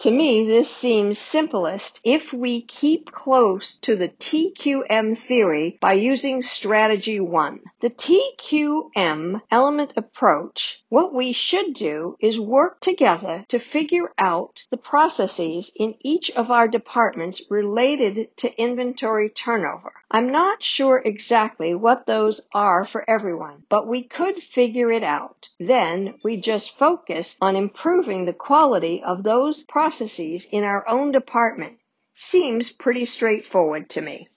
To me, this seems simplest if we keep close to the TQM theory by using strategy 1. The TQM element approach, what we should do is work together to figure out the processes in each of our departments related to inventory turnover. I'm not sure exactly what those are for everyone, but we could figure it out. Then we just focus on improving the quality of those processes in our own department. Seems pretty straightforward to me.